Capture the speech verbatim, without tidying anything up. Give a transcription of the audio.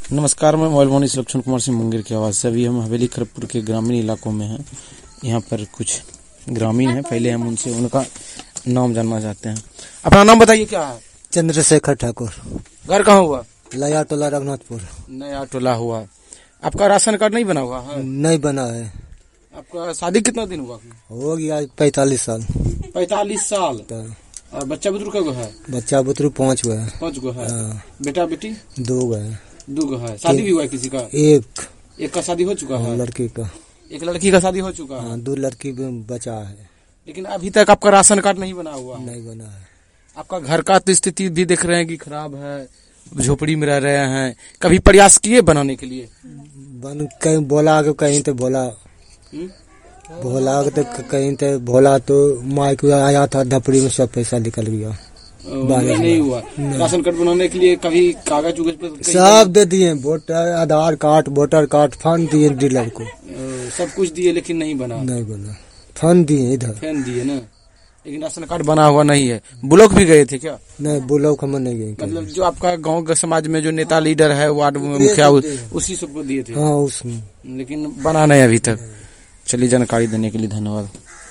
नमस्कार, मैं मोबाइल मोनी लक्ष्मण कुमार सिंह मुंगेर की आवाज़ से। अभी हम हवेली खड़गपुर के ग्रामीण इलाकों में हैं। यहाँ पर कुछ ग्रामीण हैं, पहले हम उनसे उनका नाम जानना चाहते हैं। अपना नाम बताइए, क्या है? चंद्रशेखर ठाकुर। घर कहाँ हुआ? नया टोला रघुनाथपुर। नया टोला हुआ। आपका राशन कार्ड नहीं बना हुआ है? नहीं बना है। आपका शादी कितना दिन हुआ? हो गया पैतालीस साल। पैतालीस साल। और बच्चा बुतरू का है? बच्चा बुतरू पाँच गो है। पाँच गो है। बेटा बेटी दो गो है। दो गो है। शादी भी हुआ है किसी का? एक एक का शादी हो चुका है। लड़की का। एक लड़की का शादी हो चुका है। दो लड़की बचा है, लेकिन अभी तक आपका राशन कार्ड नहीं बना हुआ? नहीं बना है। आपका घर का तो स्थिति भी देख रहे हैं कि खराब है, झोपड़ी में रह रहे हैं। कभी प्रयास किए बनाने के लिए? बन कहीं बोला के कहीं तो बोला बोला तो कहीं तो बोला तो माइक आया था, धपड़ी में सब पैसा निकल गया। नहीं हुआ। राशन कार्ड बनाने के लिए कभी कागज उगज सब दे दिए, voter Aadhaar card voter card fund दिए डीलर को, सब कुछ दिए, लेकिन नहीं बना। नहीं बना। फंड दिए इधर फंड दिए ना, लेकिन राशन कार्ड बना हुआ नहीं है। ब्लॉक भी गए थे क्या? नहीं, ब्लॉक हम नहीं गए। मतलब जो आपका गांव का समाज में जो नेता लीडर है, वार्ड मुखिया, उसी सबको दिए थे? हाँ उसमें, लेकिन बना नहीं अभी तक। चलिए, जानकारी देने के लिए धन्यवाद।